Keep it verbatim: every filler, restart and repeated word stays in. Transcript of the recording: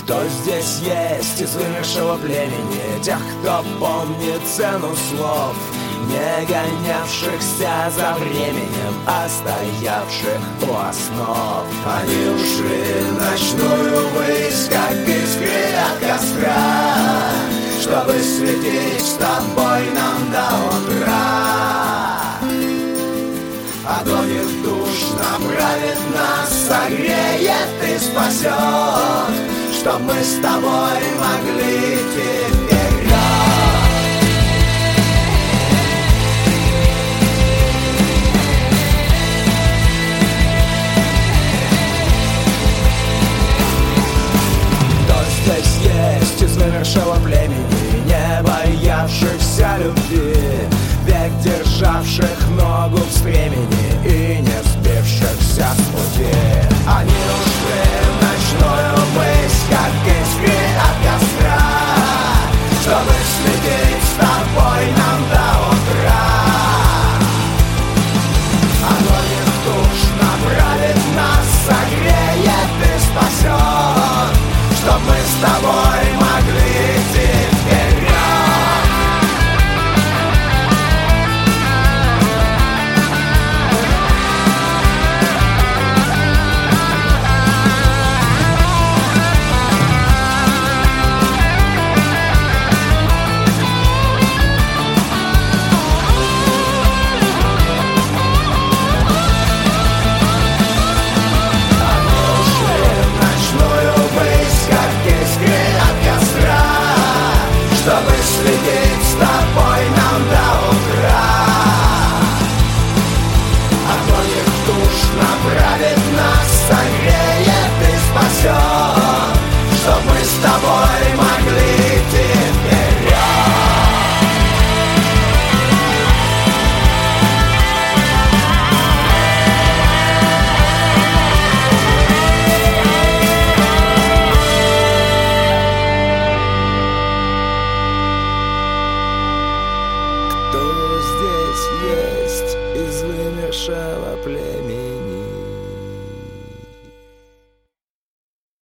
Кто здесь есть из вымершего племени, тех, кто помнит цену слов, не гонявшихся за временем, а стоявших у основ? Они ушли в ночную высь, как искры от костра, чтобы светить с тобой нам до утра. Огонь их душ направит нас, согреет и спасет, чтоб мы с тобой могли идти вперед. Кто здесь есть из вымершего племени, не боявшихся любви, век державших ногу в стремени,